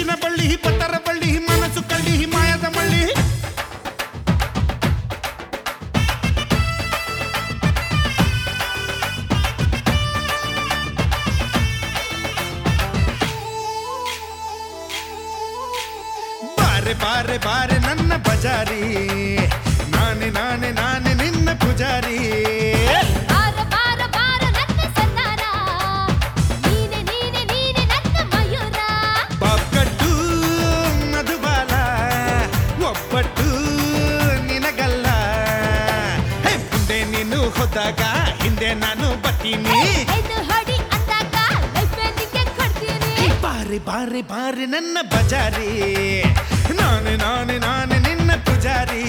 ಮುತ್ತಿನ ಬಳ್ಳಿ ಪತ್ತರ ಬಳ್ಳಿ ಮನಸ್ಸು ಕಳ್ಳಿ ಮಾಯದ ಮಳ್ಳಿ ಬಾರೆ ಬಾರೆ ಬಾರೆ ನನ್ನ ಬಜಾರಿ ನಾನೇ ನಾನೇ ನಾನೇ ನಿನ್ನ ಪೂಜಾರಿ ಹೋದಾಗ ಹಿಂದೆ ನಾನು ಬರ್ತೀನಿ ಬಾರಿ ಬಾರಿ ಬಾರಿ ನನ್ನ ಬಜಾರಿ ನಾನೇ ನಾನೇ ನಾನೇ ನಿನ್ನ ಪೂಜಾರಿ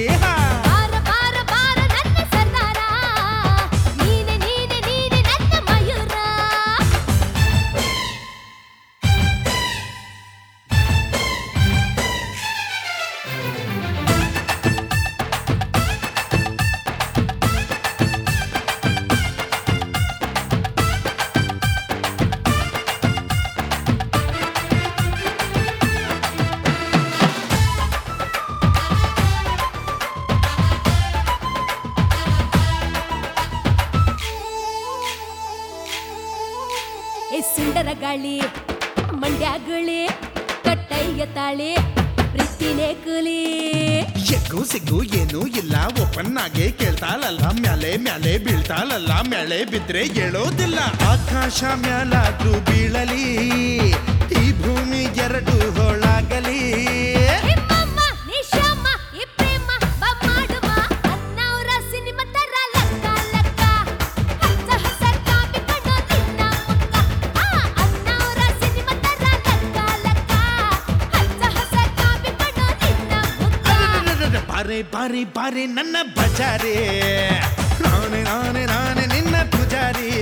ಸುಂದರ ಗಾಳಿ ಮಂಡ್ಯಗಳೇ ಕಟ್ಟಯ್ಯ ತಾಳೆ ಪ್ರೀತಿನೇ ಕೂಲಿ ಎಗ್ಗು ಸಿಗ್ಗು ಏನೂ ಇಲ್ಲ ಓಪನ್ ಆಗಿ ಕೇಳ್ತಾಳಲ್ಲ ಮ್ಯಾಲೆ ಮ್ಯಾಲೆ ಬೀಳ್ತಾಳಲ್ಲ ಮ್ಯಾಲೆ ಬಿದ್ರೆ ಹೇಳೋದಿಲ್ಲ ಆಕಾಶ ಮ್ಯಾಲಾದ್ರೂ ಬೀಳಲಿ ಈ ಭೂಮಿ ಎರಡು ಹೋಳಾಗಲಿ ಬಾರೆ ಬಾರೆ ಬಾರೆ ನನ್ನ ಬಜಾರಿ ನಾನೇ ನಾನೇ ನಾನೇ ನಿನ್ನ ಪೂಜಾರಿ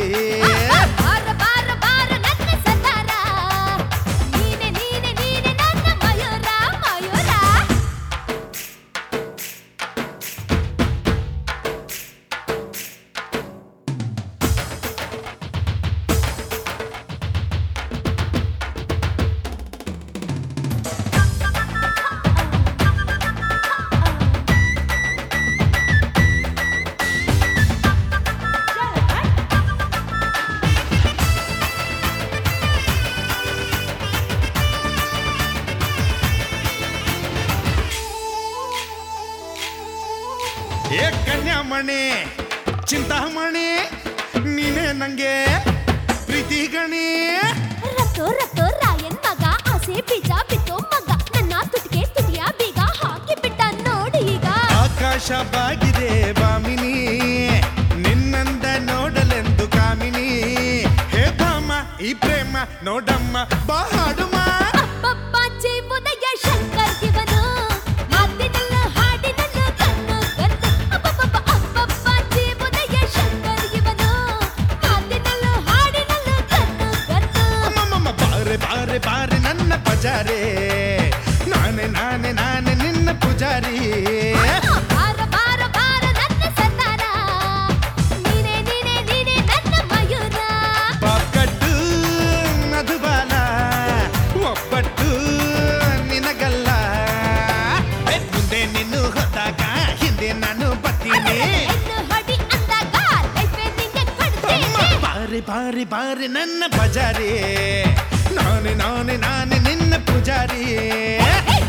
ಏ ಕನ್ಯಾಮಣಿ ಚಿಂತಾಮಣಿ ನೀನೇ ನಂಗೆ ಪ್ರೀತಿ ಗಣಿ ರತ್ತೋ ರತ್ತೋ ರಾಯನ್ ಮಗ ಆಸೆ ಬೀಜ ಬಿತ್ತೋ ಮಗ ನನ್ನ ತುಟಿಗೆ ತುಟಿಯ ಬೀಗ ಹಾಕಿ ಬಿಟ್ಟ ನೋಡಿ ಈಗ ಆಕಾಶ ಬಾಗಿದೆ ಬಾಮಿನಿ ನಿನ್ನಂದ ನೋಡಲೆಂದು ಕಾಮಿನಿ ಹೇ ಭಾಮ ಈ ಪ್ರೇಮ ನೋಡಮ್ಮ ಬಾ ಹಾಡುಮ ಅಪ್ಪಪ್ಪ ಜೀವನಯ ಶಂಕರ್ ಇವನು ಮಾತಿನಲ್ಲ ಹಾಡಿನಲ್ಲ ಕಣ್ಣು ಕಣ್ಣು ಅಪ್ಪಪ್ಪ ಅಪ್ಪಪ್ಪ ಜೀವನಯ ಶಂಕರ್ ಇವನು ಮಾತಿನಲ್ಲ ಹಾಡಿನಲ್ಲ ಕಣ್ಣು ಕಣ್ಣು ಅಮ್ಮಮ್ಮ ಬಾರೆ ಬಾರೆ ಬಾರೆ ನನ್ನ ಬಜಾರಿ ನಾನೇ ನಾನೇ ನಾನೇ ನಿನ್ನ ಪೂಜಾರಿ ಬಾರ ಬಾರ ಬಾರ ನನ್ನ ಸತಾರ ನೀನೇ ನೀನೇ ನೀನೇ ನನ್ನ ಮಯೂರ ಪಾಪಟ್ಟು ಮಧುಬಾಲ ಒಬ್ಬಟ್ಟು ನಿನಗಲ್ಲ ಮುಂದೆ ನಿನ್ನು ಹೋದಾಗ ಹಿಂದೆ ನಾನು ಬರ್ತೀನಿ ಹೆಣ್ಣು ಹೊಡಿ ಅಂದಾಗ ಲೈಫೇ ನಿಂಗೆ ಕೊಡ್ತೀನಿ ಬಾರಿ ಬಾರಿ ಬಾರಿ ನನ್ನ ಬಜಾರಿ ನಾನೇ ನಾನೇ ನಾನೇ ನಿನ್ನ ಪೂಜಾರಿ